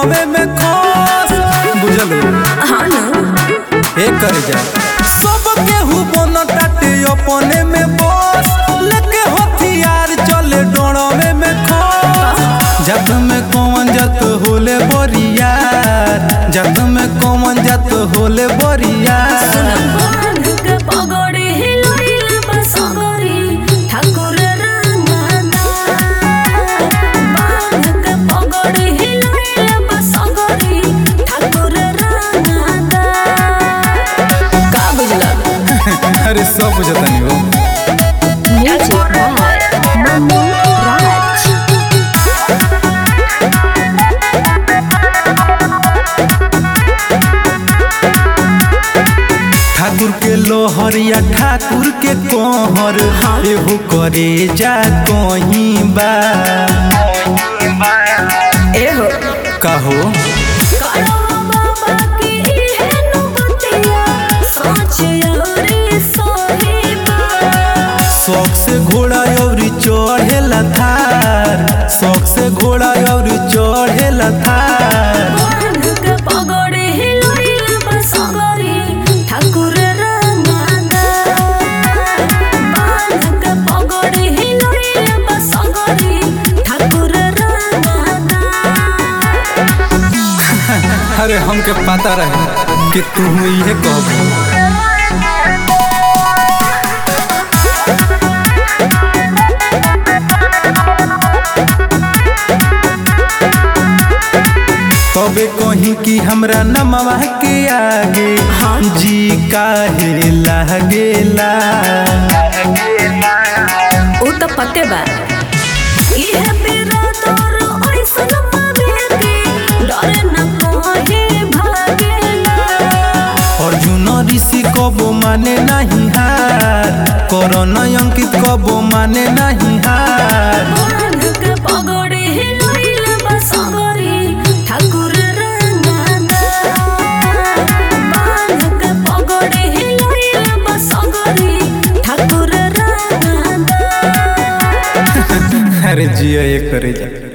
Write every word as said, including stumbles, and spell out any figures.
Doorway में खोस बुझलो हाँ ना हे कर जा सब केहू बन टाटे अपने में बस लेके हथियार चले डोरवे में खोस जत में कौन जत होले बरियार जत में कौन जत होले बरियार अरे सब बुझतनी हो ठाकुर के लोहरिया ठाकुर के कोहर एहू करे जा कहीं बा एहो कहो शौक से घोड़ा और चढ़ेला थार शौक से घोड़ा और चढ़ेला थार अरे हमके पता रहे कि तुम ये कहबो तबे कहीं कि हमरा नमवा के आगे जी काहे लागेला उ तो पते बा इहे बेरा तोर ओइसन पावे के डरे न कोहे भागेला अर्जुन ऋषि कबो माने नहीं हार करण अंकित कबो माने नहीं हार अरे जिया ये करे जा।